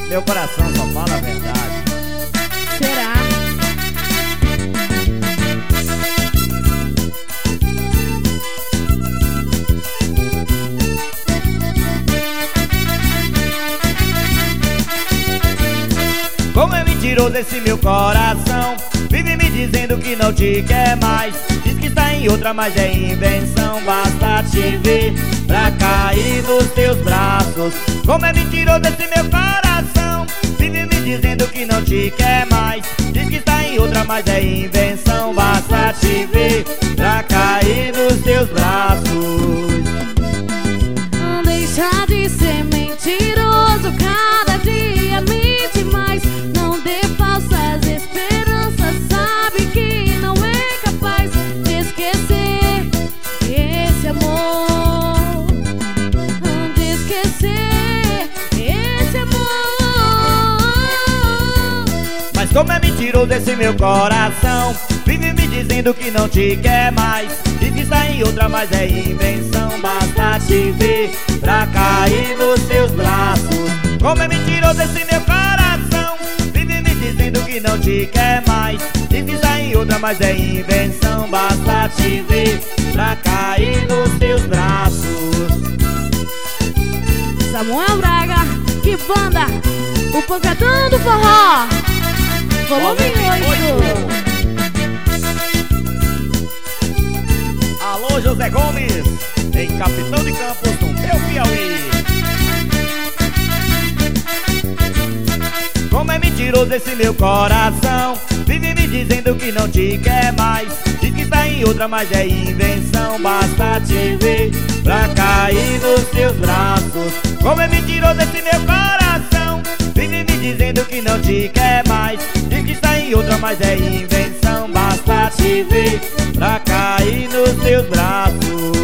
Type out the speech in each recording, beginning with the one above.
Meu coração só fala a verdade. Será? Como é mentiroso esse meu coração, vive me dizendo que não te quer mais. Diz que está em outra, mas é invenção. Basta te ver pra cair nos teus braços. Como é mentiroso esse meu coração, vive me dizendo que não te quer mais. Diz que está em outra, mas é invenção. Basta te ver pra cair nos teus braços. Deixa de ser mentiroso, cada dia mente mais. Não dê falsas esperanças, sabe que não é capaz de esquecer esse amor. De esquecer esse amor. Mas como é mentiroso esse meu coração, vive me dizendo que não te quer mais. Diz que está em outra, mas é invenção. Basta te ver pra cair nos seus braços. Como é mentiroso esse meu coração, vive me dizendo que não te quer mais. Diz que está em outra, mas é invenção. Basta te ver pra cair nos seus braços. Samuel Braga, que banda! O Pancadão do Forró, volume 8. Alô, José Gomes, em Capitão de Campos, no meu Piauí. Como é mentiroso esse meu coração, vive me dizendo que não te quer mais. Diz que está em outra, mas é invenção. Basta te ver pra cair nos teus braços. Como é mentiroso esse meu coração, vive me dizendo que não te quer mais. Diz que está em outra, mas é invenção. Basta te ver pra cair nos teus braços.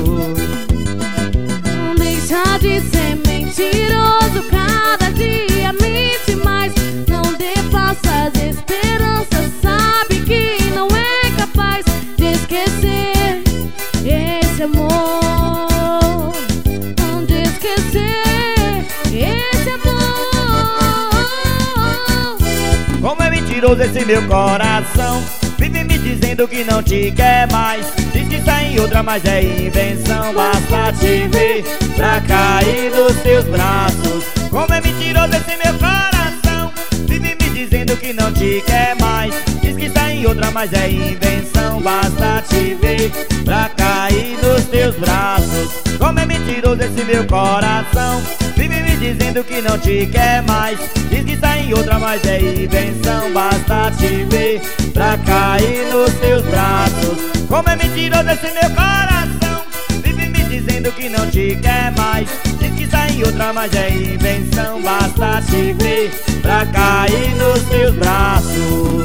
Deixa de ser mentiroso, cada dia mente mais. Não dê falsas esperanças, sabe que não é capaz de esquecer esse amor. De esquecer esse amor. Como é mentiroso esse meu coração, vive me dizendo que não te quer mais. Diz que está em outra, mas é invenção. Basta te ver pra cair nos teus braços. Como é mentiroso esse meu coração, vive me dizendo que não te quer mais. Diz que está em outra, mas é invenção. Basta te ver pra cair nos teus braços. Como é mentiroso esse meu coração, vive me dizendo que não te quer mais. Diz que está em outra, mas é invenção. Basta te ver pra cair nos teus braços. Como é mentiroso esse meu coração, vive me dizendo que não te quer mais. Diz que está em outra, mas é invenção. Basta te ver pra cair nos teus braços.